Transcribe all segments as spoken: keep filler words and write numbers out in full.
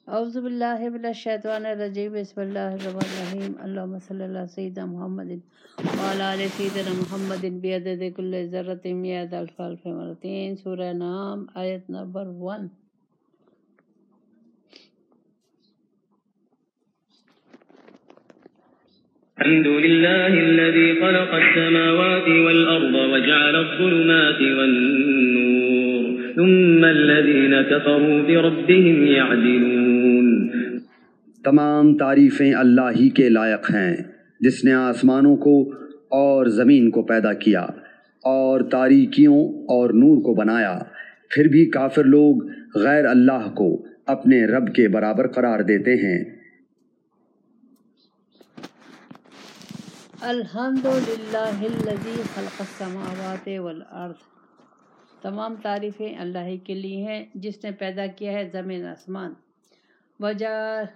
اعوذ باللہ من الشیطان الرجیم بسم اللہ الرحمن الرحیم اللہم صلی اللہ سیدنا محمد وعلی آل سیدنا محمد بعدد کل ذرۃ مئات الف الف مرتين سورہ نام آیت نمبر ون. الحمد لله الذي خلق السماوات والأرض وجعل الظلمات والنور ثم الذين كفروا بربهم يعدلون. تمام تعریفیں اللہ ہی کے لائق ہیں جس نے آسمانوں کو اور زمین کو پیدا کیا اور تاریکیوں اور نور کو بنایا. پھر بھی کافر لوگ غیر اللہ کو اپنے رب کے برابر قرار دیتے ہیں. الحمد للہ الذی خلق السماوات والارض. تمام تعریفیں اللہ ہی کے لیے ہیں جس نے پیدا کیا ہے زمین آسمان. وجعل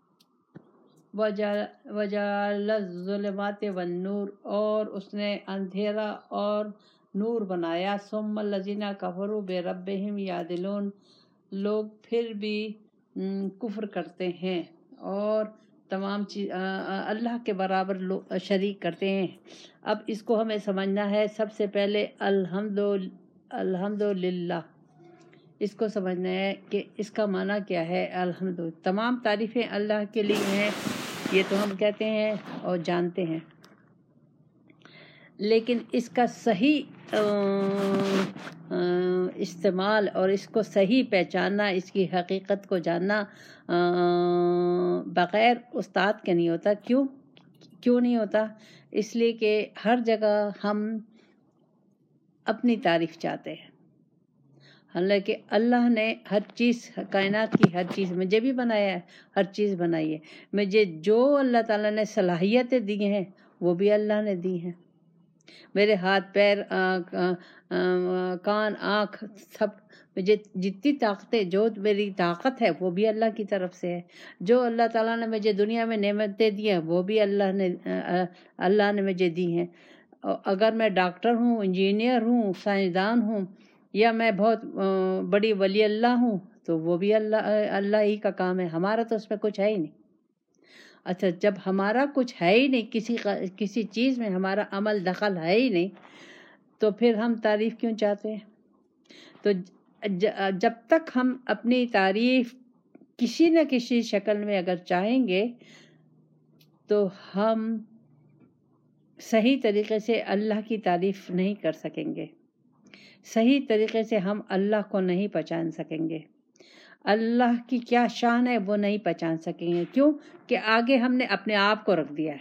وجعل الظلمات والنور اور اس نے اندھیرا اور نور بنایا. ثم الذین کفروا بربہم یعدلون. لوگ پھر بھی کفر کرتے ہیں اور تمام چیز اللہ کے برابر شریک کرتے ہیں. اب اس کو ہمیں سمجھنا ہے. سب سے پہلے الحمد الحمد للہ اس کو سمجھنا ہے کہ اس کا معنی کیا ہے. الحمد تمام تعریفیں اللہ کے لیے ہیں یہ تو ہم کہتے ہیں اور جانتے ہیں، لیکن اس کا صحیح استعمال اور اس کو صحیح پہچاننا، اس کی حقیقت کو جاننا بغیر استاد کے نہیں ہوتا. کیوں کیوں نہیں ہوتا؟ اس لیے کہ ہر جگہ ہم اپنی تعریف چاہتے ہیں، حالانکہ اللہ نے ہر چیز، کائنات کی ہر چیز مجھے بھی بنایا ہے، ہر چیز بنائی ہے. مجھے جو اللہ تعالیٰ نے صلاحیتیں دی ہیں وہ بھی اللہ نے دی ہیں. میرے ہاتھ پیر کان آنکھ سب، مجھے جتنی طاقتیں، جو میری طاقت ہے وہ بھی اللہ کی طرف سے ہے. جو اللہ تعالیٰ نے مجھے دنیا میں نعمتیں دی ہیں وہ بھی اللہ نے اللہ نے مجھے دی ہیں. اگر میں ڈاکٹر ہوں، انجینئر ہوں، سائنسدان ہوں، یا میں بہت بڑی ولی اللہ ہوں تو وہ بھی اللہ اللہ ہی کا کام ہے. ہمارا تو اس میں کچھ ہے ہی نہیں. اچھا، جب ہمارا کچھ ہے ہی نہیں، کسی کسی چیز میں ہمارا عمل دخل ہے ہی نہیں، تو پھر ہم تعریف کیوں چاہتے ہیں؟ تو جب تک ہم اپنی تعریف کسی نہ کسی شکل میں اگر چاہیں گے تو ہم صحیح طریقے سے اللہ کی تعریف نہیں کر سکیں گے، صحیح طریقے سے ہم اللہ کو نہیں پہچان سکیں گے، اللہ کی کیا شان ہے وہ نہیں پہچان سکیں گے. کیوں کہ آگے ہم نے اپنے آپ کو رکھ دیا ہے،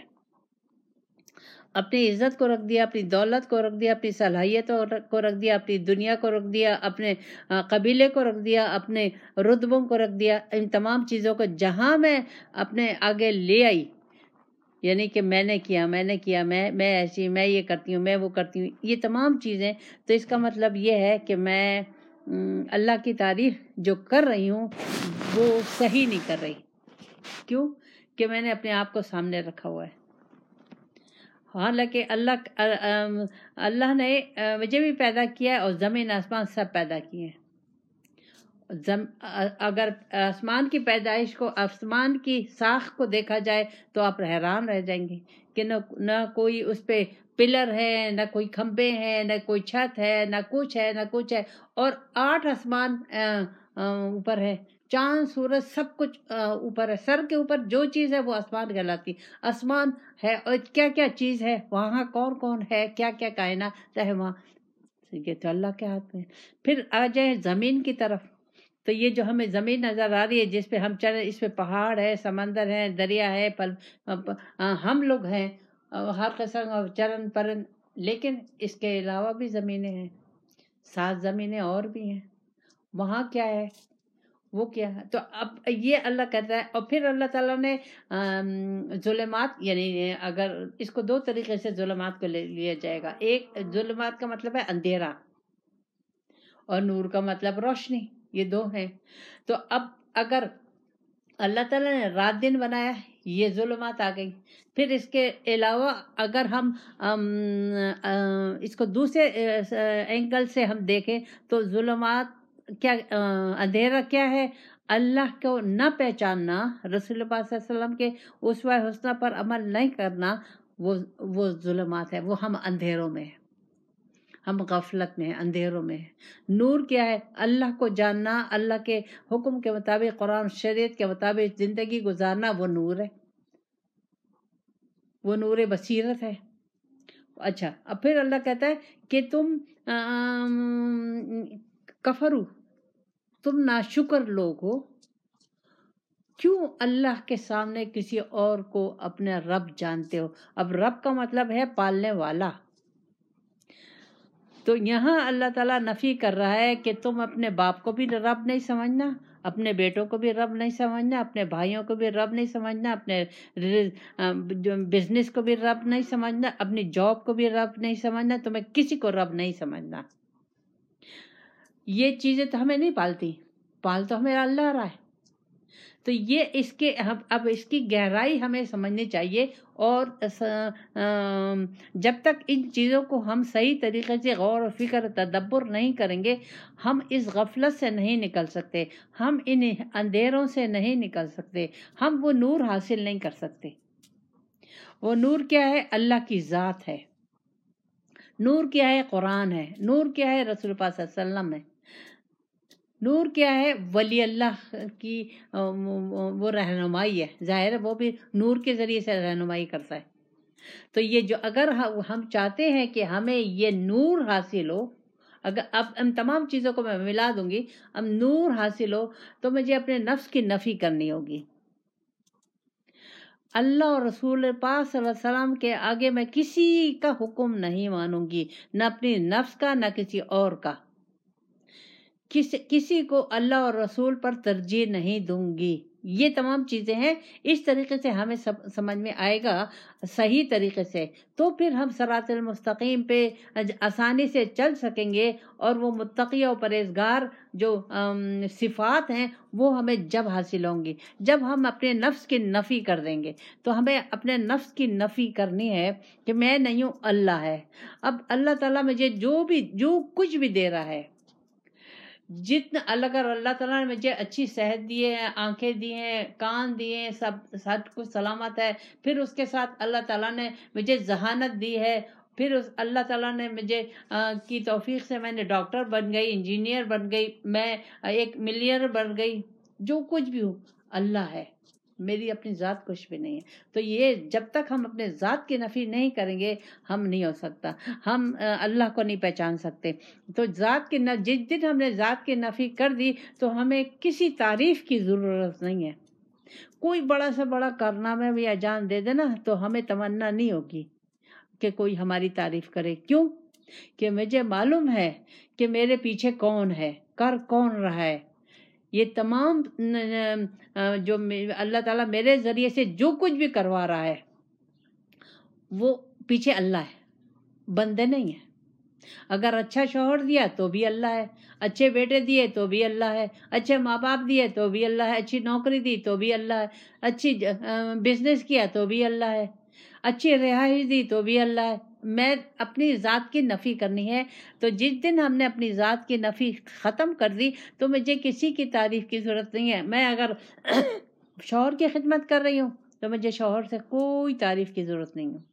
اپنی عزت کو رکھ دیا، اپنی دولت کو رکھ دیا، اپنی صلاحیتوں کو رکھ دیا، اپنی دنیا کو رکھ دیا، اپنے قبیلے کو رکھ دیا، اپنے رتبوں کو رکھ دیا. ان تمام چیزوں کو جہاں میں اپنے آگے لے آئی، یعنی کہ میں نے کیا میں نے کیا میں میں ایسی، میں یہ کرتی ہوں، میں وہ کرتی ہوں، یہ تمام چیزیں، تو اس کا مطلب یہ ہے کہ میں اللہ کی تعریف جو کر رہی ہوں وہ صحیح نہیں کر رہی. کیوں کہ میں نے اپنے آپ کو سامنے رکھا ہوا ہے. حالانکہ اللہ اللہ نے مجھے بھی پیدا کیا ہے اور زمین آسمان سب پیدا کیے ہیں. اگر آسمان کی پیدائش کو، آسمان کی ساخت کو دیکھا جائے تو آپ حیران رہ جائیں گے کہ نہ نہ کوئی اس پہ پلر ہے، نہ کوئی کھمبے ہیں، نہ کوئی چھت ہے، نہ کچھ ہے نہ کچھ ہے. اور آٹھ آسمان اوپر ہے، چاند سورج سب کچھ اوپر ہے. سر کے اوپر جو چیز ہے وہ آسمان کہلاتی. آسمان ہے اور کیا کیا چیز ہے وہاں، کون کون ہے، کیا کیا کائنات ہے وہاں، یہ تو اللہ کے ہاتھ میں. پھر آ جائیں زمین کی طرف، تو یہ جو ہمیں زمین نظر آ رہی ہے جس پہ ہم چل، اس پہ پہاڑ ہے، سمندر ہے، دریا ہے، پل ہم لوگ ہیں، ہر قسم چرن پرن، لیکن اس کے علاوہ بھی زمینیں ہیں، سات زمینیں اور بھی ہیں. وہاں کیا ہے، وہ کیا ہے. تو اب یہ اللہ کہتا ہے. اور پھر اللہ تعالیٰ نے ظلمات، یعنی اگر اس کو دو طریقے سے ظلمات کو لے لیا جائے گا. ایک ظلمات کا مطلب ہے اندھیرا، اور نور کا مطلب روشنی، یہ دو ہیں. تو اب اگر اللہ تعالیٰ نے رات دن بنایا، یہ ظلمات آ گئی. پھر اس کے علاوہ اگر ہم اس کو دوسرے اینگل سے ہم دیکھیں تو ظلمات کیا، اندھیرا کیا ہے، اللہ کو نہ پہچاننا، رسول پاک صلی اللہ علیہ وسلم کے اسوہ حسنہ پر عمل نہیں کرنا، وہ وہ ظلمات ہے، وہ ہم اندھیروں میں ہیں، ہم غفلت میں ہیں، اندھیروں میں ہیں۔ نور کیا ہے؟ اللہ کو جاننا، اللہ کے حکم کے مطابق، قرآن شریعت کے مطابق زندگی گزارنا، وہ نور ہے، وہ نور بصیرت ہے۔ اچھا، اب پھر اللہ کہتا ہے کہ تم کفرو، تم ناشکر لوگ ہو، کیوں اللہ کے سامنے کسی اور کو اپنا رب جانتے ہو؟ اب رب کا مطلب ہے پالنے والا۔ تو یہاں اللہ تعالیٰ نفی کر رہا ہے کہ تم اپنے باپ کو بھی رب نہیں سمجھنا، اپنے بیٹوں کو بھی رب نہیں سمجھنا، اپنے بھائیوں کو بھی رب نہیں سمجھنا، اپنے بزنس کو بھی رب نہیں سمجھنا، اپنی جاب کو بھی رب نہیں سمجھنا، تمہیں کسی کو رب نہیں سمجھنا۔ یہ چیزیں تو ہمیں نہیں پالتی، پال تو ہمیں اللہ رہا ہے۔ تو یہ اس کے اب اس کی گہرائی ہمیں سمجھنی چاہیے، اور جب تک ان چیزوں کو ہم صحیح طریقے سے غور و فکر تدبر نہیں کریں گے، ہم اس غفلت سے نہیں نکل سکتے، ہم ان اندھیروں سے نہیں نکل سکتے، ہم وہ نور حاصل نہیں کر سکتے۔ وہ نور کیا ہے؟ اللہ کی ذات ہے۔ نور کیا ہے؟ قرآن ہے۔ نور کیا ہے؟ رسول پاک صلی اللہ علیہ وسلم ہے۔ نور کیا ہے؟ ولی اللہ کی وہ رہنمائی ہے، ظاہر ہے وہ بھی نور کے ذریعے سے رہنمائی کرتا ہے۔ تو یہ جو اگر ہم چاہتے ہیں کہ ہمیں یہ نور حاصل ہو، اگر اب ان تمام چیزوں کو میں ملا دوں گی، اب نور حاصل ہو تو مجھے اپنے نفس کی نفی کرنی ہوگی۔ اللہ اور رسول پاک صلی اللہ علیہ وسلم کے آگے میں کسی کا حکم نہیں مانوں گی، نہ اپنی نفس کا، نہ کسی اور کا۔ کسی کسی کو اللہ اور رسول پر ترجیح نہیں دوں گی۔ یہ تمام چیزیں ہیں، اس طریقے سے ہمیں سمجھ میں آئے گا صحیح طریقے سے، تو پھر ہم صراط المستقیم پہ آسانی سے چل سکیں گے، اور وہ متقی و پرہیزگار جو صفات ہیں وہ ہمیں جب حاصل ہوں گی جب ہم اپنے نفس کی نفی کر دیں گے۔ تو ہمیں اپنے نفس کی نفی کرنی ہے کہ میں نہیں ہوں، اللہ ہے۔ اب اللہ تعالیٰ مجھے جو بھی جو کچھ بھی دے رہا ہے، جتنا اگر اللہ تعالیٰ نے مجھے اچھی صحت دی ہے، آنکھیں دی ہیں، کان دیے ہیں، سب سب کچھ سلامت ہے، پھر اس کے ساتھ اللہ تعالیٰ نے مجھے ذہانت دی ہے، پھر اس اللہ تعالیٰ نے مجھے کی توفیق سے میں نے ڈاکٹر بن گئی، انجینئر بن گئی، میں ایک ملینئر بن گئی، جو کچھ بھی ہوں اللہ ہے، میری اپنی ذات کچھ بھی نہیں ہے۔ تو یہ جب تک ہم اپنے ذات کی نفی نہیں کریں گے، ہم نہیں ہو سکتا، ہم اللہ کو نہیں پہچان سکتے۔ تو ذات کی نفی، جس دن ہم نے ذات کی نفی کر دی تو ہمیں کسی تعریف کی ضرورت نہیں ہے۔ کوئی بڑا سے بڑا کارنامہ بھی انجام دے دینا تو ہمیں تمنا نہیں ہوگی کہ کوئی ہماری تعریف کرے۔ کیوں؟ کہ مجھے معلوم ہے کہ میرے پیچھے کون ہے، کر کون رہا ہے۔ یہ تمام جو اللہ تعالیٰ میرے ذریعے سے جو کچھ بھی کروا رہا ہے، وہ پیچھے اللہ ہے، بندے نہیں ہیں۔ اگر اچھا شوہر دیا تو بھی اللہ ہے، اچھے بیٹے دیے تو بھی اللہ ہے، اچھے ماں باپ دیے تو بھی اللہ ہے، اچھی نوکری دی تو بھی اللہ ہے، اچھی بزنس کیا تو بھی اللہ ہے، اچھی رہائش دی تو بھی اللہ ہے۔ میں اپنی ذات کی نفی کرنی ہے، تو جس دن ہم نے اپنی ذات کی نفی ختم کر دی تو مجھے کسی کی تعریف کی ضرورت نہیں ہے۔ میں اگر شوہر کی خدمت کر رہی ہوں تو مجھے شوہر سے کوئی تعریف کی ضرورت نہیں ہے،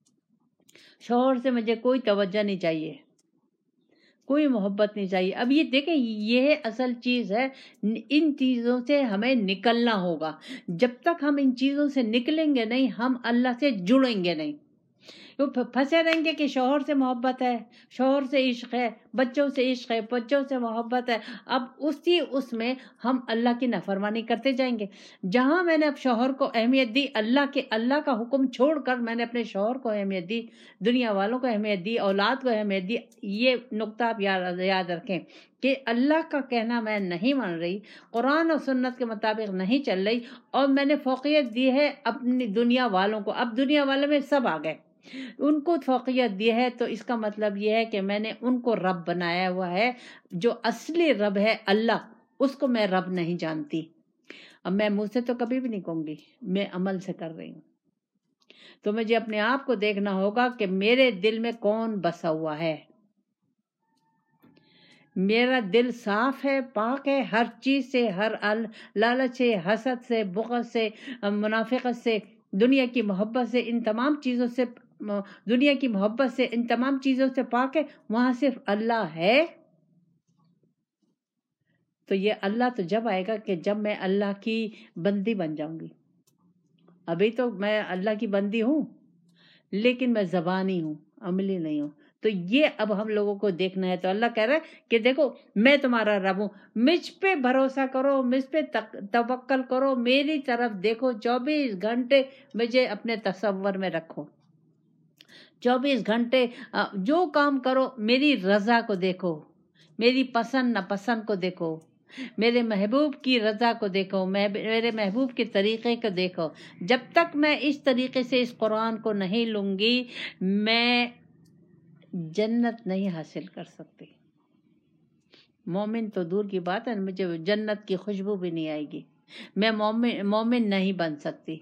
شوہر سے مجھے کوئی توجہ نہیں چاہیے، کوئی محبت نہیں چاہیے۔ اب یہ دیکھیں، یہ اصل چیز ہے، ان چیزوں سے ہمیں نکلنا ہوگا۔ جب تک ہم ان چیزوں سے نکلیں گے نہیں، ہم اللہ سے جڑیں گے نہیں۔ پھنسے رہیں گے کہ شوہر سے محبت ہے، شوہر سے عشق ہے، بچوں سے عشق ہے، بچوں سے محبت ہے، اب اسی اس میں ہم اللہ کی نافرمانی کرتے جائیں گے۔ جہاں میں نے اب شوہر کو اہمیت دی، اللہ کے اللہ کا حکم چھوڑ کر میں نے اپنے شوہر کو اہمیت دی، دنیا والوں کو اہمیت دی، اولاد کو اہمیت دی۔ یہ نقطہ آپ یاد رکھیں کہ اللہ کا کہنا میں نہیں مان رہی، قرآن اور سنت کے مطابق نہیں چل رہی، اور میں نے فوقیت دی ہے اپنی دنیا والوں کو۔ اب دنیا والوں میں سب آ گئے، ان کو فوقیت دی ہے، تو اس کا مطلب یہ ہے کہ میں نے ان کو رب بنایا ہوا ہے۔ جو اصلی رب ہے اللہ، اس کو میں رب نہیں جانتی۔ اب میں منہ سے تو کبھی بھی نہیں کہوں گی، میں عمل سے کر رہی ہوں۔ تو مجھے اپنے آپ کو دیکھنا ہوگا کہ میرے دل میں کون بسا ہوا ہے۔ میرا دل صاف ہے، پاک ہے ہر چیز سے، ہر لالچ سے، حسد سے، بغض سے، منافقت سے، دنیا کی محبت سے، ان تمام چیزوں سے، دنیا کی محبت سے، ان تمام چیزوں سے پاک ہے۔ وہاں صرف اللہ ہے۔ تو یہ اللہ تو جب آئے گا کہ جب میں اللہ کی بندی بن جاؤں گی۔ ابھی تو میں اللہ کی بندی ہوں، لیکن میں زبانی ہوں، عملی نہیں ہوں۔ تو یہ اب ہم لوگوں کو دیکھنا ہے۔ تو اللہ کہہ رہا ہے کہ دیکھو میں تمہارا رب ہوں، مجھ پہ بھروسہ کرو، مجھ پہ توکل کرو، میری طرف دیکھو، چوبیس گھنٹے مجھے اپنے تصور میں رکھو، چوبیس گھنٹے جو کام کرو میری رضا کو دیکھو، میری پسند ناپسند کو دیکھو، میرے محبوب کی رضا کو دیکھو، میرے محبوب کے طریقے کو دیکھو۔ جب تک میں اس طریقے سے اس قرآن کو نہیں لوں گی، میں جنت نہیں حاصل کر سکتی۔ مومن تو دور کی بات ہے، مجھے جنت کی خوشبو بھی نہیں آئے گی، میں مومن مومن نہیں بن سکتی،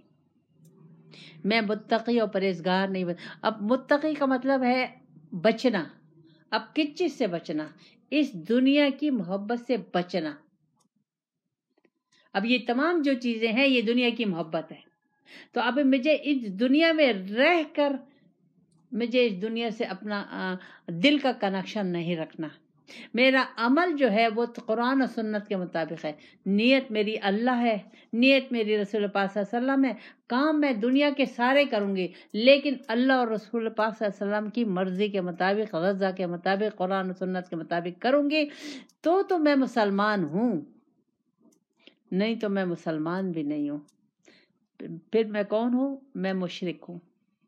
میں متقی اور پرہیزگار نہیں بن۔ اب متقی کا مطلب ہے بچنا۔ اب کس چیز سے بچنا؟ اس دنیا کی محبت سے بچنا۔ اب یہ تمام جو چیزیں ہیں یہ دنیا کی محبت ہے۔ تو اب مجھے اس دنیا میں رہ کر مجھے اس دنیا سے اپنا دل کا کنیکشن نہیں رکھنا۔ میرا عمل جو ہے وہ قرآن و سنت کے مطابق ہے، نیت میری اللہ ہے، نیت میری رسول پاک صلی اللہ علیہ وسلم ہے، کام میں دنیا کے سارے کروں گی لیکن اللہ اور رسول پاک صلی اللہ علیہ وسلم کی مرضی کے مطابق، رضا کے مطابق، قرآن و سنت کے مطابق کروں گی، تو تو میں مسلمان ہوں، نہیں تو میں مسلمان بھی نہیں ہوں۔ پھر میں کون ہوں؟ میں مشرک ہوں،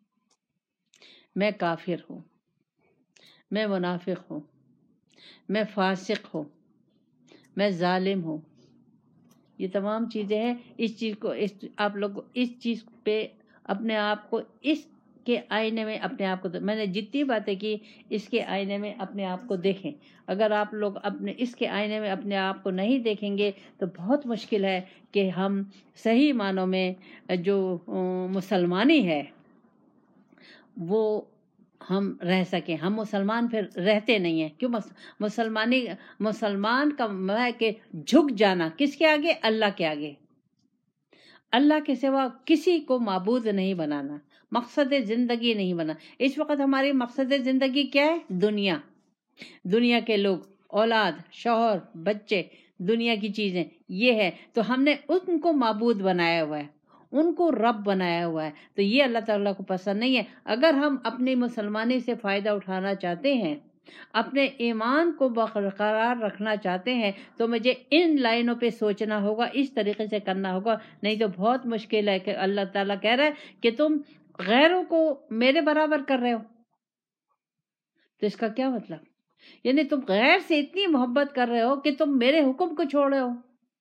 میں کافر ہوں، میں منافق ہوں، میں فاسق ہوں، میں ظالم ہوں۔ یہ تمام چیزیں ہیں۔ اس چیز کو اس آپ لوگ اس چیز پہ اپنے آپ کو اس کے آئینے میں اپنے آپ کو، میں نے جتنی باتیں کی اس کے آئینے میں اپنے آپ کو دیکھیں۔ اگر آپ لوگ اپنے اس کے آئینے میں اپنے آپ کو نہیں دیکھیں گے تو بہت مشکل ہے کہ ہم صحیح معنوں میں جو مسلمانی ہے وہ ہم رہ سکیں۔ ہم مسلمان پھر رہتے نہیں ہیں۔ کیوں؟ مسلمانی مسلمان کا ہے کہ جھک جانا کس کے آگے؟ اللہ کے آگے۔ اللہ کے سوا کسی کو معبود نہیں بنانا، مقصد زندگی نہیں بنا۔ اس وقت ہماری مقصد زندگی کیا ہے؟ دنیا، دنیا کے لوگ، اولاد، شوہر، بچے، دنیا کی چیزیں، یہ ہے۔ تو ہم نے ان کو معبود بنایا ہوا ہے، ان کو رب بنایا ہوا ہے، تو یہ اللہ تعالیٰ کو پسند نہیں ہے۔ اگر ہم اپنی مسلمانی سے فائدہ اٹھانا چاہتے ہیں، اپنے ایمان کو برقرار رکھنا چاہتے ہیں، تو مجھے ان لائنوں پہ سوچنا ہوگا، اس طریقے سے کرنا ہوگا، نہیں تو بہت مشکل ہے۔ کہ اللہ تعالیٰ کہہ رہا ہے کہ تم غیروں کو میرے برابر کر رہے ہو، تو اس کا کیا مطلب؟ یعنی تم غیر سے اتنی محبت کر رہے ہو کہ تم میرے حکم کو چھوڑ رہے ہو،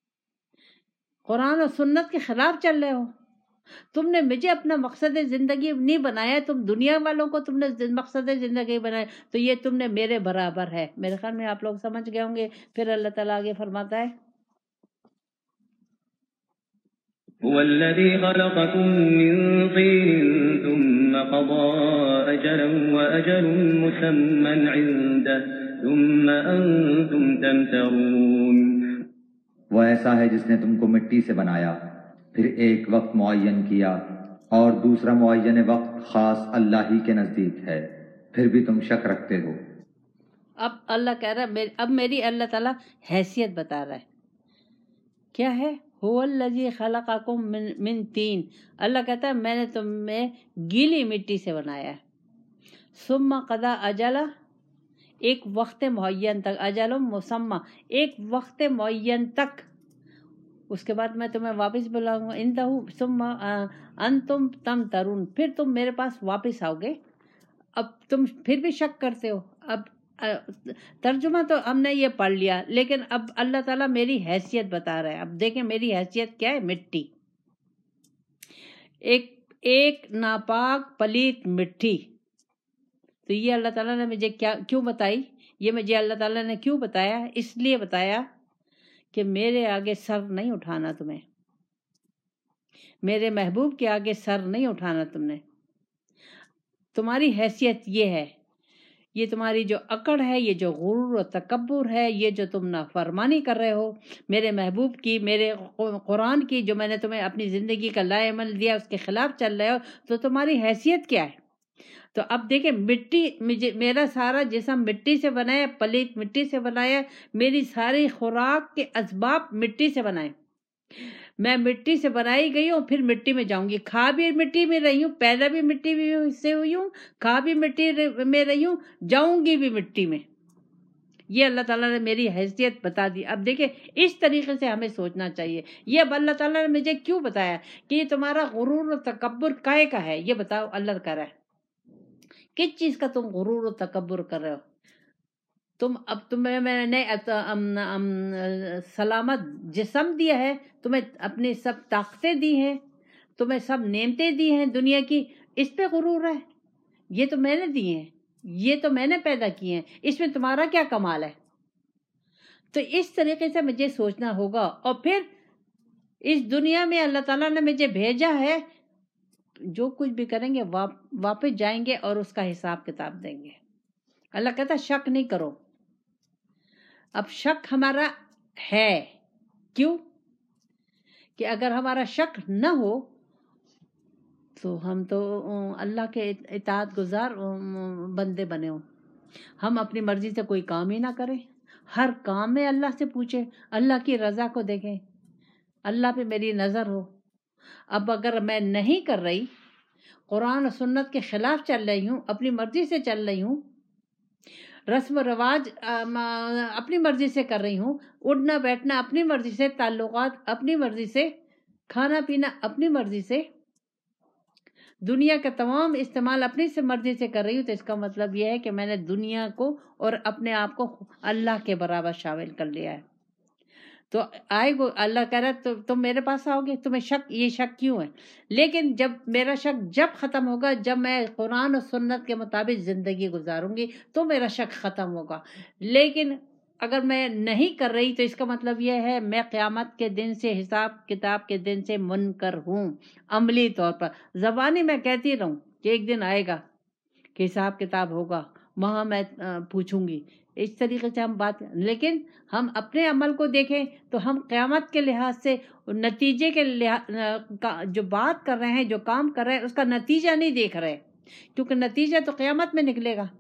قرآن و سنت کے خلاف چل رہے ہو۔ تم نے مجھے اپنا مقصد زندگی نہیں بنایا، تم دنیا والوں کو تم نے مقصد زندگی بنایا، تو یہ تم نے میرے برابر ہے۔ میرے خیال میں آپ لوگ سمجھ گئے ہوں گے۔ پھر اللہ تعالیٰ آگے فرماتا ہے هو الذي خلقكم من طين ثم قضى أجلا وأجل مسمى عنده ثم أنتم تمترون۔ وہ ایسا ہے جس نے تم کو مٹی سے بنایا، پھر ایک وقت معین کیا اور دوسرا معین وقت خاص اللہ ہی کے نزدیک ہے، پھر بھی تم شک رکھتے ہو۔ اب اللہ کہہ رہا ہے، اب میری اللہ تعالیٰ حیثیت بتا رہا ہے، کیا ہے؟ هو الذی خلقکم من من طین۔ اللہ کہتا ہے میں نے تمہیں گیلی مٹی سے بنایا ہے، ثم قضا اجلا، ایک وقت معین تک، اجل مسمى، ایک وقت معین تک، اس کے بعد میں تمہیں واپس بلاؤں گا، انتہو ثم انتم تمترون، پھر تم میرے پاس واپس آؤ گے۔ اب تم پھر بھی شک کرتے ہو۔ اب ترجمہ تو ہم نے یہ پڑھ لیا، لیکن اب اللہ تعالیٰ میری حیثیت بتا رہا ہے۔ اب دیکھیں میری حیثیت کیا ہے؟ مٹی، ایک ایک ناپاک پلیت مٹی۔ تو یہ اللہ تعالیٰ نے مجھے کیا کیوں بتائی؟ یہ مجھے اللہ تعالیٰ نے کیوں بتایا؟ اس لیے بتایا کہ میرے آگے سر نہیں اٹھانا تمہیں، میرے محبوب کے آگے سر نہیں اٹھانا تم نے۔ تمہاری حیثیت یہ ہے، یہ تمہاری جو اکڑ ہے، یہ جو غرور و تکبر ہے، یہ جو تم نافرمانی کر رہے ہو میرے محبوب کی، میرے قرآن کی، جو میں نے تمہیں اپنی زندگی کا لائے عمل دیا، اس کے خلاف چل رہے ہو، تو تمہاری حیثیت کیا ہے؟ تو اب دیکھیں، مٹی، میرا سارا جسم مٹی سے بنایا، پلیت مٹی سے بنایا، میری ساری خوراک کے اسباب مٹی سے بنائے، میں مٹی سے بنائی گئی ہوں، پھر مٹی میں جاؤں گی، کھا بھی مٹی میں رہی ہوں، پیدا بھی مٹی سے ہوئی ہوں، کھا بھی مٹی میں رہی ہوں، جاؤں گی بھی مٹی میں۔ یہ اللہ تعالیٰ نے میری حیثیت بتا دی۔ اب دیکھیں، اس طریقے سے ہمیں سوچنا چاہیے۔ یہ اب اللہ تعالیٰ نے مجھے کیوں بتایا کہ یہ تمہارا غرور و تکبر کائے کا ہے؟ یہ بتاؤ، اللہ کر رہا ہے کس چیز کا تم غرور و تکبر کر رہے ہو؟ تم اب تمہیں میں نے سلامت جسم دیا ہے، تمہیں اپنی سب طاقتیں دی ہیں، تمہیں سب نعمتیں دی ہیں دنیا کی، اس پہ غرور ہے؟ یہ تو میں نے دی ہیں، یہ تو میں نے پیدا کی ہیں، اس میں تمہارا کیا کمال ہے؟ تو اس طریقے سے مجھے سوچنا ہوگا۔ اور پھر اس دنیا میں اللہ تعالیٰ نے مجھے بھیجا ہے، جو کچھ بھی کریں گے واپس جائیں گے اور اس کا حساب کتاب دیں گے۔ اللہ کہتا شک نہیں کرو۔ اب شک ہمارا ہے، کیوں؟ کہ اگر ہمارا شک نہ ہو تو ہم تو اللہ کے اطاعت گزار بندے بنے ہوں، ہم اپنی مرضی سے کوئی کام ہی نہ کریں، ہر کام میں اللہ سے پوچھیں، اللہ کی رضا کو دیکھیں، اللہ پہ میری نظر ہو۔ اب اگر میں نہیں کر رہی، قرآن و سنت کے خلاف چل رہی ہوں، اپنی مرضی سے چل رہی ہوں، رسم و رواج اپنی مرضی سے کر رہی ہوں، اٹھنا بیٹھنا اپنی مرضی سے، تعلقات اپنی مرضی سے، کھانا پینا اپنی مرضی سے، دنیا کا تمام استعمال اپنی سے مرضی سے کر رہی ہوں، تو اس کا مطلب یہ ہے کہ میں نے دنیا کو اور اپنے آپ کو اللہ کے برابر شامل کر لیا ہے۔ تو آئے گو اللہ کہہ رہا ہے تو تم میرے پاس آؤ گے، تمہیں شک، یہ شک کیوں ہے؟ لیکن جب میرا شک جب ختم ہوگا، جب میں قرآن و سنت کے مطابق زندگی گزاروں گی تو میرا شک ختم ہوگا۔ لیکن اگر میں نہیں کر رہی تو اس کا مطلب یہ ہے میں قیامت کے دن سے، حساب کتاب کے دن سے منکر ہوں، عملی طور پر۔ زبانی میں کہتی رہوں کہ ایک دن آئے گا کہ حساب کتاب ہوگا، وہاں میں پوچھوں گی، اس طریقے سے ہم بات، لیکن ہم اپنے عمل کو دیکھیں تو ہم قیامت کے لحاظ سے نتیجے کے لحاظ جو بات کر رہے ہیں، جو کام کر رہے ہیں، اس کا نتیجہ نہیں دیکھ رہے، کیونکہ نتیجہ تو قیامت میں نکلے گا۔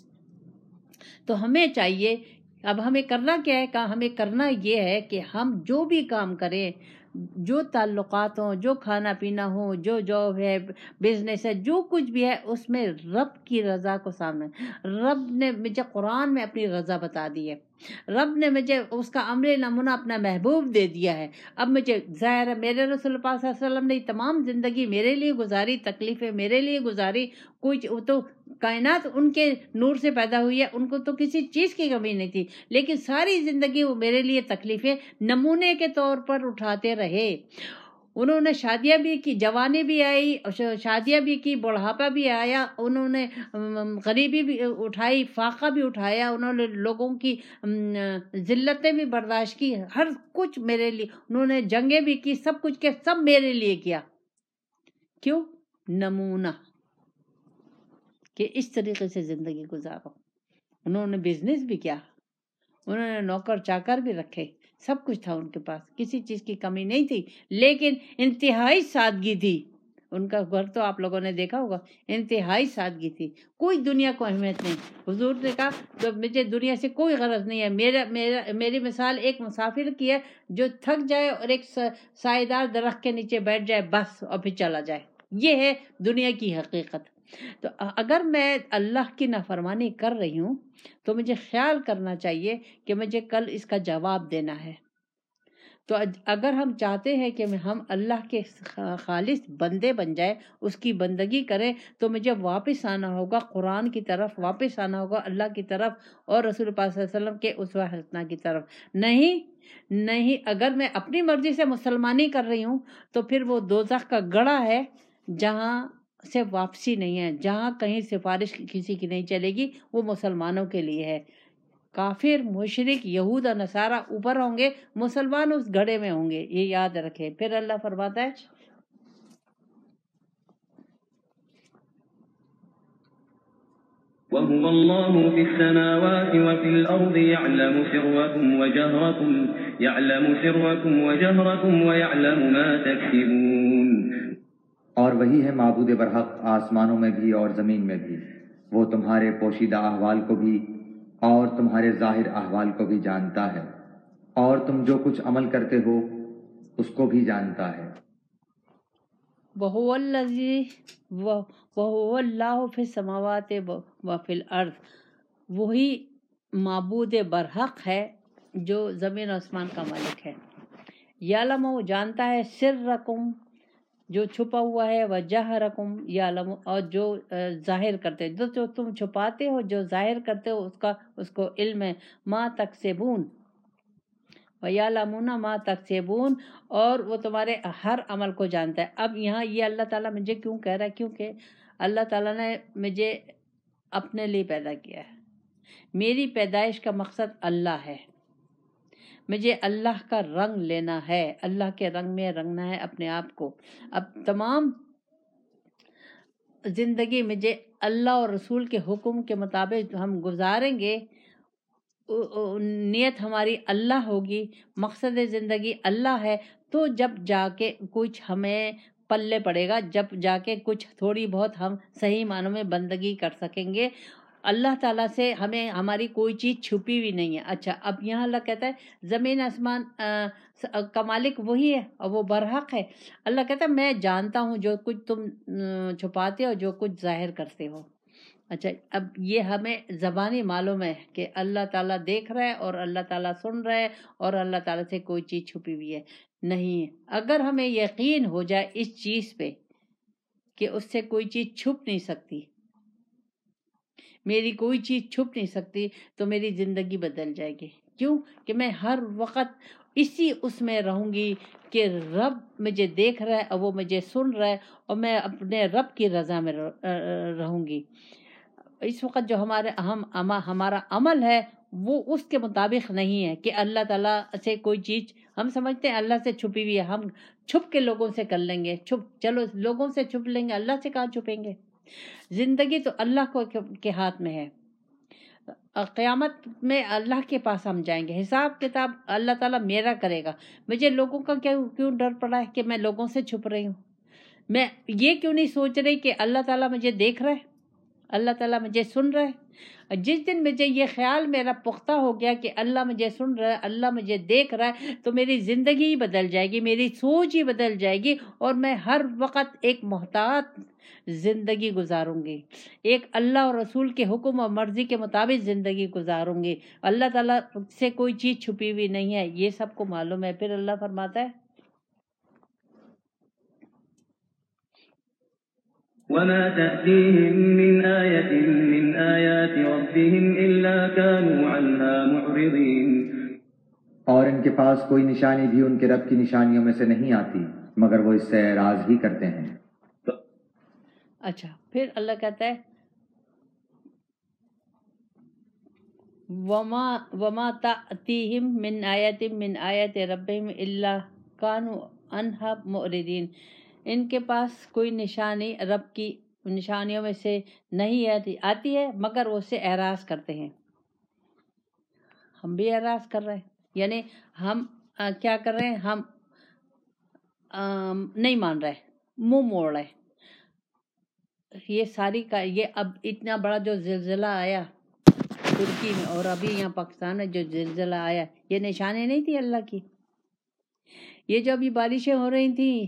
تو ہمیں چاہیے، اب ہمیں کرنا کیا ہے؟ کہ ہمیں کرنا یہ ہے کہ ہم جو بھی کام کریں، جو تعلقات ہوں، جو کھانا پینا ہو، جو جاب ہے، بزنس ہے، جو کچھ بھی ہے، اس میں رب کی رضا کو سامنے، رب نے مجھے قرآن میں اپنی رضا بتا دی ہے، رب نے مجھے اس کا عمل نمونہ اپنا محبوب دے دیا ہے۔ اب مجھے ظاہر ہے میرے رسول پاک صلی اللہ علیہ وسلم نے تمام زندگی میرے لیے گزاری، تکلیفیں میرے لیے گزاری، کچھ تو کائنات ان کے نور سے پیدا ہوئی ہے، ان کو تو کسی چیز کی کمی نہیں تھی، لیکن ساری زندگی وہ میرے لیے تکلیفیں نمونے کے طور پر اٹھاتے رہے۔ انہوں نے شادیاں بھی کی، جوانی بھی آئی، شادیاں بھی کی، بڑھاپا بھی آیا، انہوں نے غریبی بھی اٹھائی، فاقہ بھی اٹھایا، انہوں نے لوگوں کی ذلتیں بھی برداشت کی، ہر کچھ میرے لیے، انہوں نے جنگیں بھی کی، سب کچھ کیا، سب میرے لیے کیا۔ کیوں؟ نمونہ، کہ اس طریقے سے زندگی گزارو۔ انہوں نے بزنس بھی کیا، انہوں نے نوکر چاکر بھی رکھے، سب کچھ تھا ان کے پاس، کسی چیز کی کمی نہیں تھی، لیکن انتہائی سادگی تھی۔ ان کا گھر تو آپ لوگوں نے دیکھا ہوگا، انتہائی سادگی تھی، کوئی دنیا کو اہمیت نہیں۔ حضور نے کہا تو مجھے دنیا سے کوئی غرض نہیں ہے، میرا میرا میری مثال ایک مسافر کی ہے جو تھک جائے اور ایک سائیدار درخت کے نیچے بیٹھ جائے بس، اور پھر چلا جائے۔ یہ ہے دنیا کی حقیقت۔ تو اگر میں اللہ کی نافرمانی کر رہی ہوں تو مجھے خیال کرنا چاہیے کہ مجھے کل اس کا جواب دینا ہے۔ تو اگر ہم چاہتے ہیں کہ ہم اللہ کے خالص بندے بن جائے، اس کی بندگی کریں، تو مجھے واپس آنا ہوگا قرآن کی طرف، واپس آنا ہوگا اللہ کی طرف اور رسول پاک صلی اللہ علیہ وسلم کے اسوہ حسنہ کی طرف۔ نہیں نہیں اگر میں اپنی مرضی سے مسلمانی کر رہی ہوں تو پھر وہ دوزخ کا گڑھا ہے جہاں سے واپسی نہیں ہے، جہاں کہیں سفارش کسی کی نہیں چلے گی، وہ مسلمانوں کے لیے ہے۔ کافر، مشرک، یہود اور نصارہ اوپر ہوں گے، مسلمان اس گڑھے میں ہوں گے، یہ یاد رکھے۔ پھر اللہ فرماتا ہے وهو الله في السماوات وفي الأرض يعلم سركم وجهركم يعلم سركم وجهركم ويعلم ما تكسبون. اور وہی ہے معبود برحق آسمانوں میں بھی اور زمین میں بھی. وہ تمہارے پوشیدہ احوال کو بھی اور تمہارے ظاہر احوال کو بھی جانتا ہے، اور تم جو کچھ عمل کرتے ہو اس کو بھی جانتا ہے. وَهُوَ الَّذِي وَهُوَ اللَّهُ فِي السَّمَاوَاتِ وَفِي الْأَرْضِ، وہی معبود برحق ہے جو زمین و آسمان کا مالک ہے. یعلم، وہ جانتا ہے، سرکم، جو چھپا ہوا ہے، وجہرکم یعلم، اور جو ظاہر کرتے جو جو تم چھپاتے ہو، جو ظاہر کرتے ہو اس کا اس کو علم ہے. ما تکسبون وَيَعْلَمُونَ مَا تَكْسِبُونَ، اور وہ تمہارے ہر عمل کو جانتا ہے. اب یہاں یہ اللہ تعالیٰ مجھے کیوں کہہ رہا ہے؟ کیونکہ اللہ تعالیٰ نے مجھے اپنے لیے پیدا کیا ہے. میری پیدائش کا مقصد اللہ ہے. مجھے اللہ کا رنگ لینا ہے، اللہ کے رنگ میں رنگنا ہے اپنے آپ کو. اب تمام زندگی مجھے اللہ اور رسول کے حکم کے مطابق ہم گزاریں گے. نیت ہماری اللہ ہوگی، مقصد زندگی اللہ ہے، تو جب جا کے کچھ ہمیں پلے پڑے گا، جب جا کے کچھ تھوڑی بہت ہم صحیح معنوں میں بندگی کر سکیں گے. اللہ تعالیٰ سے ہمیں ہماری کوئی چیز چھپی ہوئی نہیں ہے. اچھا، اب یہاں اللہ کہتا ہے زمین آسمان کا مالک وہی ہے اور وہ برحق ہے. اللہ کہتا ہے میں جانتا ہوں جو کچھ تم چھپاتے ہو، جو کچھ ظاہر کرتے ہو. اچھا، اب یہ ہمیں زبانی معلوم ہے کہ اللہ تعالیٰ دیکھ رہا ہے اور اللہ تعالیٰ سن رہا ہے اور اللہ تعالیٰ سے کوئی چیز چھپی ہوئی ہے نہیں. اگر ہمیں یقین ہو جائے اس چیز پہ کہ اس سے کوئی چیز چھپ نہیں سکتی، میری کوئی چیز چھپ نہیں سکتی، تو میری زندگی بدل جائے گی. کیوں کہ میں ہر وقت اسی اس میں رہوں گی کہ رب مجھے دیکھ رہا ہے اور وہ مجھے سن رہا ہے، اور میں اپنے رب کی رضا میں رہوں گی. اس وقت جو ہمارے ہم ہمارا عمل ہے وہ اس کے مطابق نہیں ہے کہ اللہ تعالیٰ سے کوئی چیز ہم سمجھتے ہیں اللہ سے چھپی ہوئی ہے، ہم چھپ کے لوگوں سے کر لیں گے. چھپ چلو لوگوں سے چھپ لیں گے، اللہ سے کہاں چھپیں گے؟ زندگی تو اللہ کو کے ہاتھ میں ہے. قیامت میں اللہ کے پاس ہم جائیں گے، حساب کتاب اللہ تعالیٰ میرا کرے گا. مجھے لوگوں کا کیوں کیوں ڈر پڑا ہے کہ میں لوگوں سے چھپ رہی ہوں؟ میں یہ کیوں نہیں سوچ رہی کہ اللہ تعالیٰ مجھے دیکھ رہا ہے، اللہ تعالیٰ مجھے سن رہا ہے؟ جس دن مجھے یہ خیال میرا پختہ ہو گیا کہ اللہ مجھے سن رہا ہے، اللہ مجھے دیکھ رہا ہے، تو میری زندگی ہی بدل جائے گی، میری سوچ ہی بدل جائے گی، اور میں ہر وقت ایک محتاط زندگی گزاروں گی، ایک اللہ اور رسول کے حکم اور مرضی کے مطابق زندگی گزاروں گی. اللہ تعالیٰ سے کوئی چیز چھپی ہوئی نہیں ہے، یہ سب کو معلوم ہے. پھر اللہ فرماتا ہے وما تأتيهم من آية من آيات ربهم إلا كانوا عنها معرضين. اور ان کے پاس کوئی نشانی بھی ان کے رب کی نشانیوں میں سے نہیں آتی مگر وہ اس سے اعراض ہی کرتے ہیں. اچھا، پھر اللہ کہتا ہے وما وما تأتيهم من آية من آيات ربهم إلا كانوا عنها معرضين. ان کے پاس کوئی نشانی رب کی نشانیوں میں سے نہیں آتی آتی ہے مگر وہ اسے اعراض کرتے ہیں. ہم بھی اعراض کر رہے ہیں، یعنی ہم آ, کیا کر رہے ہیں؟ ہم آ, نہیں مان رہے، منہ موڑ رہے. یہ ساری کا یہ اب اتنا بڑا جو زلزلہ آیا ترکی میں اور ابھی یہاں پاکستان میں جو زلزلہ آیا، یہ نشانی نہیں تھی اللہ کی؟ یہ جو ابھی بارشیں ہو رہی تھیں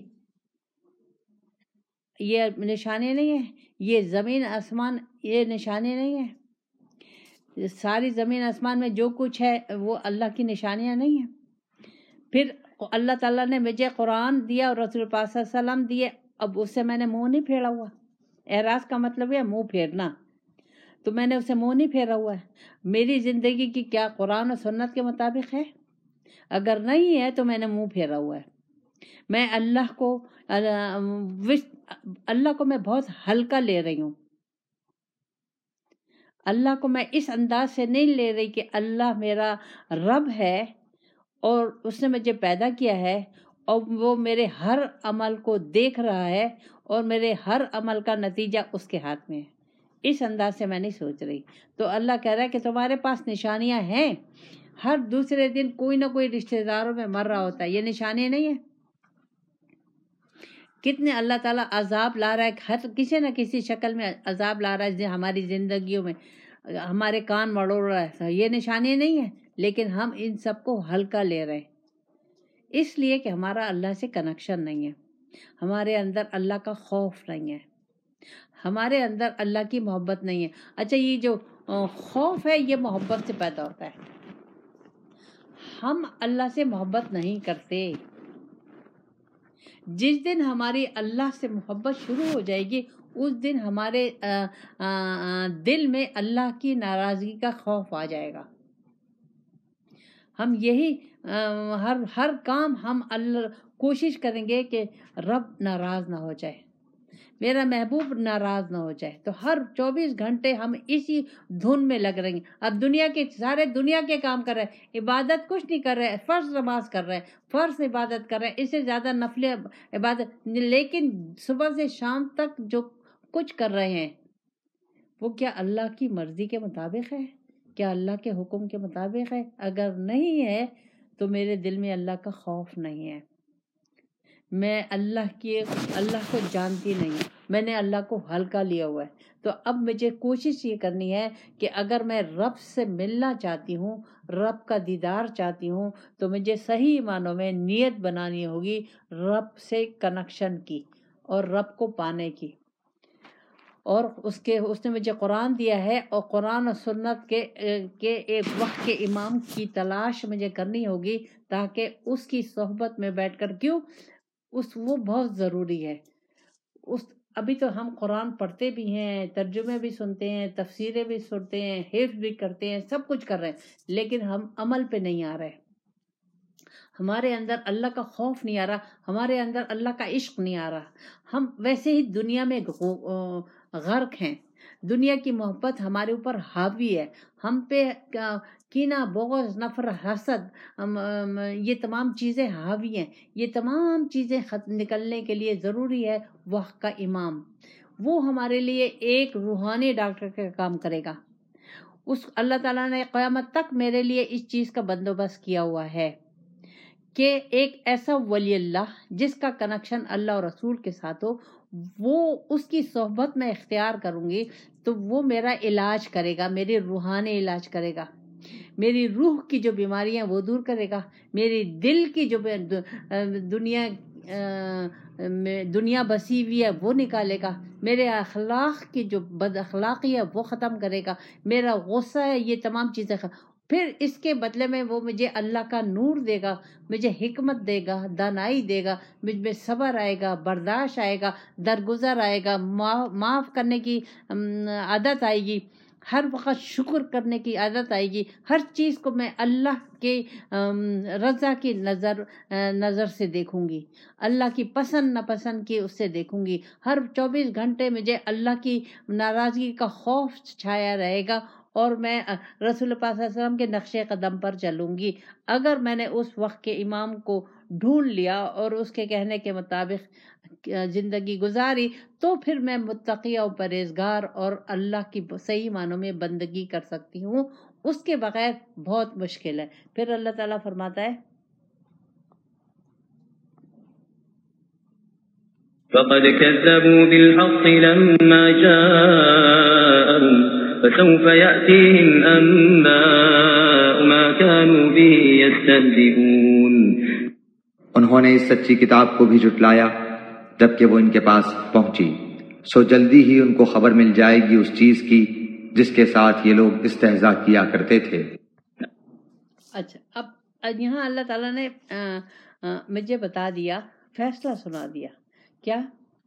یہ نشانی نہیں ہے؟ یہ زمین آسمان یہ نشانی نہیں ہے؟ ساری زمین آسمان میں جو کچھ ہے وہ اللہ کی نشانیاں نہیں ہیں؟ پھر اللہ تعالیٰ نے مجھے قرآن دیا اور رسول پاک صلی اللہ علیہ وسلم دیے، اب اس سے میں نے منہ نہیں پھیرا ہوا. اعراض کا مطلب ہے منہ پھیرنا، تو میں نے اسے منہ نہیں پھیرا ہوا ہے. میری زندگی کی کیا قرآن و سنت کے مطابق ہے؟ اگر نہیں ہے تو میں نے منہ پھیرا ہوا ہے. میں اللہ کو اللہ کو میں بہت ہلکا لے رہی ہوں. اللہ کو میں اس انداز سے نہیں لے رہی کہ اللہ میرا رب ہے اور اس نے مجھے پیدا کیا ہے اور وہ میرے ہر عمل کو دیکھ رہا ہے اور میرے ہر عمل کا نتیجہ اس کے ہاتھ میں ہے. اس انداز سے میں نہیں سوچ رہی. تو اللہ کہہ رہا ہے کہ تمہارے پاس نشانیاں ہیں. ہر دوسرے دن کوئی نہ کوئی رشتہ داروں میں مر رہا ہوتا ہے. یہ نشانیاں نہیں ہیں؟ کتنے اللہ تعالیٰ عذاب لا رہا ہے، ہر کسی نہ کسی شکل میں عذاب لا رہا ہے ہماری زندگیوں میں، ہمارے کان مڑوڑ رہا ہے. یہ نشانیاں نہیں ہیں، لیکن ہم ان سب کو ہلکا لے رہے ہیں، اس لیے کہ ہمارا اللہ سے کنیکشن نہیں ہے، ہمارے اندر اللہ کا خوف نہیں ہے، ہمارے اندر اللہ کی محبت نہیں ہے. اچھا، یہ جو خوف ہے یہ محبت سے پیدا ہوتا ہے. ہم اللہ سے محبت نہیں کرتے. جس دن ہماری اللہ سے محبت شروع ہو جائے گی اس دن ہمارے آ, آ, دل میں اللہ کی ناراضگی کا خوف آ جائے گا. ہم یہی آ, ہر ہر کام ہم اللہ کوشش کریں گے کہ رب ناراض نہ ہو جائے، میرا محبوب ناراض نہ ہو جائے. تو ہر چوبیس گھنٹے ہم اسی دھن میں لگ رہے ہیں. اب دنیا کے سارے دنیا کے کام کر رہے ہیں، عبادت کچھ نہیں کر رہے، فرض نماز کر رہے ہیں، فرض عبادت کر رہے ہیں، اس سے زیادہ نفل عبادت، لیکن صبح سے شام تک جو کچھ کر رہے ہیں وہ کیا اللہ کی مرضی کے مطابق ہے؟ کیا اللہ کے حکم کے مطابق ہے؟ اگر نہیں ہے تو میرے دل میں اللہ کا خوف نہیں ہے. میں اللہ کی اللہ کو جانتی نہیں ہوں، میں نے اللہ کو ہلکا لیا ہوا ہے. تو اب مجھے کوشش یہ کرنی ہے کہ اگر میں رب سے ملنا چاہتی ہوں، رب کا دیدار چاہتی ہوں، تو مجھے صحیح معنوں میں نیت بنانی ہوگی رب سے کنیکشن کی اور رب کو پانے کی. اور اس کے اس نے مجھے قرآن دیا ہے، اور قرآن و سنت کے کے ایک وقت کے امام کی تلاش مجھے کرنی ہوگی، تاکہ اس کی صحبت میں بیٹھ کر، کیوں اس وہ بہت ضروری ہے. اس ابھی تو ہم قرآن پڑھتے بھی ہیں، ترجمے بھی سنتے ہیں، تفسیریں بھی سنتے ہیں، حفظ بھی کرتے ہیں، سب کچھ کر رہے ہیں، لیکن ہم عمل پہ نہیں آ رہے. ہمارے اندر اللہ کا خوف نہیں آ رہا، ہمارے اندر اللہ کا عشق نہیں آ رہا. ہم ویسے ہی دنیا میں غرق ہیں، دنیا کی محبت ہمارے اوپر حاوی ہے، ہم پہ کینہ، بغض، نفرت، حسد، یہ تمام چیزیں حاوی ہیں. یہ تمام چیزیں نکلنے کے لیے ضروری ہے وقت کا امام. وہ ہمارے لیے ایک روحانی ڈاکٹر کا کام کرے گا. اس اللہ تعالیٰ نے قیامت تک میرے لیے اس چیز کا بندوبست کیا ہوا ہے کہ ایک ایسا ولی اللہ جس کا کنیکشن اللہ اور رسول کے ساتھ ہو، وہ اس کی صحبت میں اختیار کروں گی تو وہ میرا علاج کرے گا، میری روحانی علاج کرے گا، میری روح کی جو بیماریاں وہ دور کرے گا، میری دل کی جو دنیا دنیا بسی ہوئی ہے وہ نکالے گا، میرے اخلاق کی جو بد اخلاقی ہے وہ ختم کرے گا، میرا غصہ ہے یہ تمام چیزیں ختم. پھر اس کے بدلے میں وہ مجھے اللہ کا نور دے گا، مجھے حکمت دے گا، دانائی دے گا، مجھ میں صبر آئے گا، برداشت آئے گا، درگزر آئے گا، معاف کرنے کی عادت آئے گی، ہر وقت شکر کرنے کی عادت آئے گی. ہر چیز کو میں اللہ کے رضا کی نظر نظر سے دیکھوں گی، اللہ کی پسند ناپسند کی اس سے دیکھوں گی. ہر چوبیس گھنٹے مجھے اللہ کی ناراضگی کا خوف چھایا رہے گا، اور میں رسول پاک صلی اللہ علیہ وسلم کے نقش قدم پر چلوں گی. اگر میں نے اس وقت کے امام کو ڈھونڈ لیا اور اس کے کہنے کے مطابق زندگی گزاری، تو پھر میں متقی و پرہیزگار اور اللہ کی صحیح معنوں میں بندگی کر سکتی ہوں. اس کے بغیر بہت مشکل ہے. پھر اللہ تعالیٰ فرماتا ہے فقد كذبوا بالحق لما جاءهم فسوف يأتيهم أنباء ما كانوا به يستهزئون. انہوں نے اس سچی کتاب کو بھی جھٹلایا جبکہ وہ ان کے پاس پہنچی، سو جلدی ہی ان کو خبر مل جائے گی اس چیز کی جس کے ساتھ یہ لوگ استہزاء کیا کرتے تھے. اچھا، اب یہاں اللہ تعالیٰ نے آ, آ, مجھے بتا دیا، فیصلہ سنا دیا. کیا؟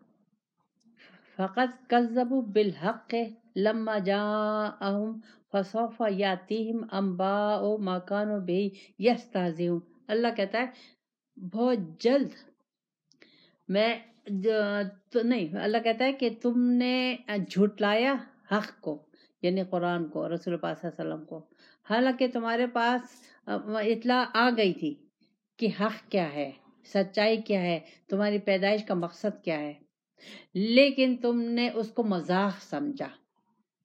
فقط کذبوا بالحق لما جاءهم فسوف یاتیہم انباء ما کانوا بہ یستہزئون. اللہ کہتا ہے بہت جلد میں تو نہیں، اللہ کہتا ہے کہ تم نے جھٹلایا حق کو، یعنی قرآن کو، رسول پاک صلی اللہ علیہ وسلم کو، حالانکہ تمہارے پاس اطلاع آ گئی تھی کہ حق کیا ہے، سچائی کیا ہے، تمہاری پیدائش کا مقصد کیا ہے، لیکن تم نے اس کو مذاق سمجھا.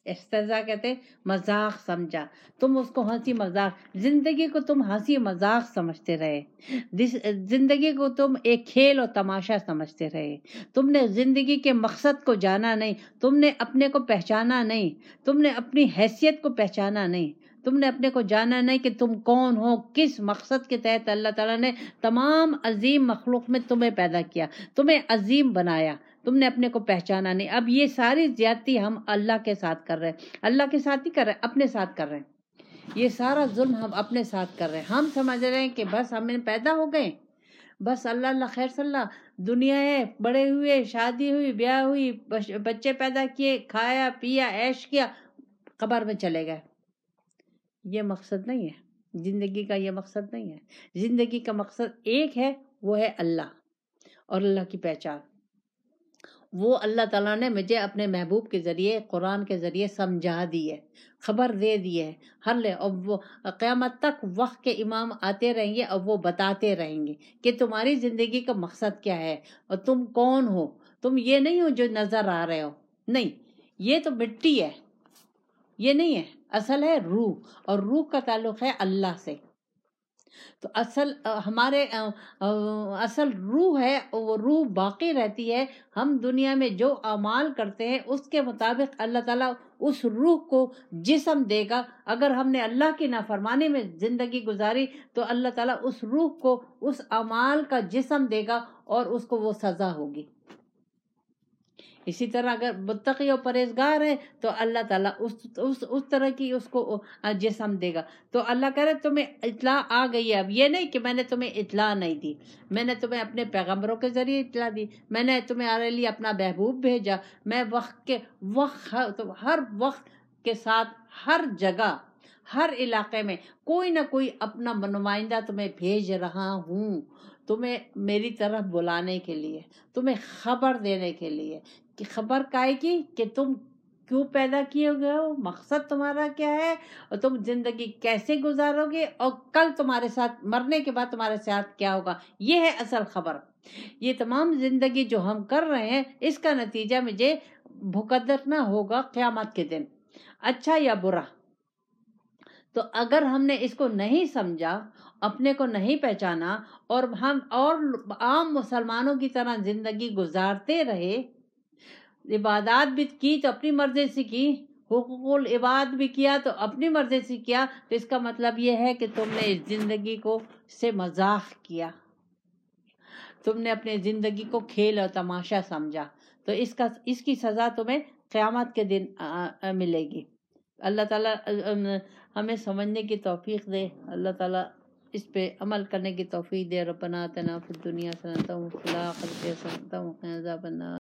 استہزاء کہتے ہیں مذاق سمجھا، تم اس کو ہنسی مذاق، زندگی کو تم ہنسی مذاق سمجھتے رہے، زندگی کو تم ایک کھیل اور تماشا سمجھتے رہے، تم نے زندگی کے مقصد کو جانا نہیں، تم نے اپنے کو پہچانا نہیں، تم نے اپنی حیثیت کو پہچانا نہیں، تم نے اپنے کو جانا نہیں کہ تم کون ہو، کس مقصد کے تحت اللہ تعالیٰ نے تمام عظیم مخلوق میں تمہیں پیدا کیا، تمہیں عظیم بنایا، تم نے اپنے کو پہچانا نہیں۔ اب یہ ساری زیادتی ہم اللہ کے ساتھ کر رہے ہیں، اللہ کے ساتھ ہی کر رہے ہیں، اپنے ساتھ کر رہے ہیں، یہ سارا ظلم ہم اپنے ساتھ کر رہے ہیں۔ ہم سمجھ رہے ہیں کہ بس ہم پیدا ہو گئے، بس اللہ اللہ خیر صلی اللہ، دنیا ہے، بڑے ہوئے، شادی ہوئی، بیاہ ہوئی، بچے پیدا کیے، کھایا پیا، عیش کیا، قبر میں چلے گئے۔ یہ مقصد نہیں ہے زندگی کا، یہ مقصد نہیں ہے زندگی کا۔ مقصد ایک ہے، وہ ہے اللہ اور اللہ کی پہچان۔ وہ اللہ تعالیٰ نے مجھے اپنے محبوب کے ذریعے، قرآن کے ذریعے سمجھا دی ہے، خبر دے دی ہے ہر لے، اور وہ قیامت تک وقت کے امام آتے رہیں گے اور وہ بتاتے رہیں گے کہ تمہاری زندگی کا مقصد کیا ہے اور تم کون ہو۔ تم یہ نہیں ہو جو نظر آ رہے ہو، نہیں، یہ تو مٹی ہے، یہ نہیں ہے، اصل ہے روح، اور روح کا تعلق ہے اللہ سے۔ تو اصل ہمارے اصل روح ہے، وہ روح باقی رہتی ہے۔ ہم دنیا میں جو اعمال کرتے ہیں اس کے مطابق اللہ تعالیٰ اس روح کو جسم دے گا۔ اگر ہم نے اللہ کی نافرمانی میں زندگی گزاری تو اللہ تعالیٰ اس روح کو اس اعمال کا جسم دے گا اور اس کو وہ سزا ہوگی۔ اسی طرح اگر متقی و پرہیزگار ہے تو اللہ تعالیٰ اس, اس, اس طرح کی اس کو جسم دے گا۔ تو اللہ کہہ رہے تمہیں اطلاع آ گئی ہے، اب یہ نہیں کہ میں نے تمہیں اطلاع نہیں دی، میں نے تمہیں اپنے پیغمبروں کے ذریعے اطلاع دی، میں نے تمہارے لیے اپنا محبوب بھیجا، میں وقت کے وقت ہر وقت کے ساتھ ہر جگہ ہر علاقے میں کوئی نہ کوئی اپنا نمائندہ تمہیں بھیج رہا ہوں، تمہیں میری طرف بلانے کے لیے، تمہیں خبر دینے کے لیے۔ کہ خبر کائے کی کہ تم کیوں پیدا کیے گئے ہو، مقصد تمہارا کیا ہے، اور تم زندگی کیسے گزارو گے، اور کل تمہارے ساتھ مرنے کے بعد تمہارے ساتھ کیا ہوگا، یہ ہے اصل خبر۔ یہ تمام زندگی جو ہم کر رہے ہیں اس کا نتیجہ مجھے بھگتنا ہوگا قیامت کے دن، اچھا یا برا۔ تو اگر ہم نے اس کو نہیں سمجھا، اپنے کو نہیں پہچانا، اور ہم اور عام مسلمانوں کی طرح زندگی گزارتے رہے، عبادات بھی کی تو اپنی مرضی سے کی، حقوق العباد بھی کیا تو اپنی مرضی سے کیا، تو اس کا مطلب یہ ہے کہ تم نے اس زندگی کو سے مذاق کیا، تم نے اپنے زندگی کو کھیل اور تماشا سمجھا، تو اس کا اس کی سزا تمہیں قیامت کے دن ملے گی۔ اللہ تعالیٰ ہمیں سمجھنے کی توفیق دے، اللہ تعالیٰ اس پہ عمل کرنے کی توفیق دے۔ ربنا آتنا فی الدنیا حسنۃ وفی الآخرۃ حسنۃ وقنا عذاب النار۔